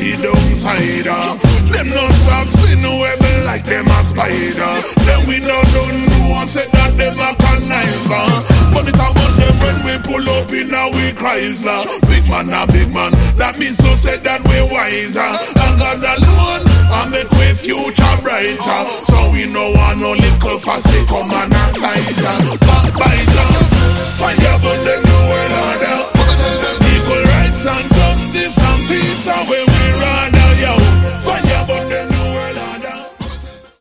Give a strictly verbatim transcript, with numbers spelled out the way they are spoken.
see downside. Them no stop spin web like them a spider. Then we no don't know say that them a conniver. But it's about them when we pull up in our Chrysler. Big man a big man, that means to say that we wiser. And God alone, I make we future brighter. So we no want no little fussy come on a sizer.